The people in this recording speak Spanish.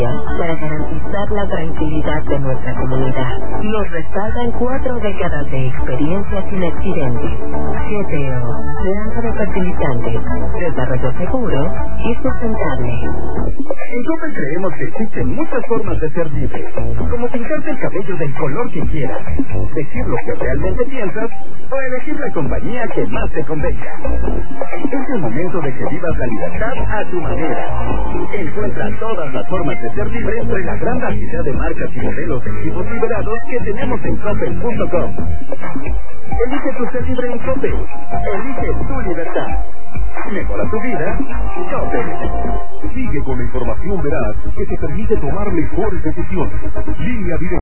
para garantizar la tranquilidad de nuestra comunidad. Nos respaldan 4 décadas de experiencia sin accidentes. GTO, planta de fertilizantes, desarrollo seguro y sustentable. En Coppel creemos que existen muchas formas de ser libre, como pintarte el cabello del color que quieras, decir lo que realmente piensas o elegir la compañía que más te convenga. Es el momento de que vivas la libertad a tu manera. Encuentra todas las formas de ser libre entre la gran variedad de marcas y modelos de equipos liberados que tenemos en Coppel.com. Elige tu ser libre en Coppel. Elige tu libertad. Mejora tu vida. Coppel. Sigue con la información veraz que te permite tomar mejores decisiones. Línea directa.